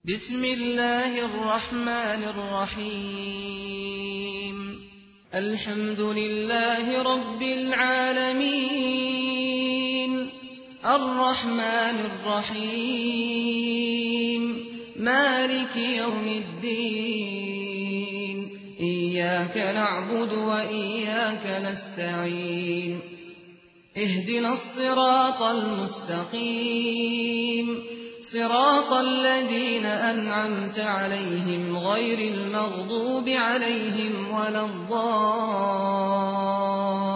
بسم الله الرحمن الرحيم الحمد لله رب العالمين الرحمن الرحيم مالك يوم الدين إياك نعبد وإياك نستعين اهدنا الصراط المستقيم صراط الذين أنعمت عليهم غير المغضوب عليهم ولا الضالين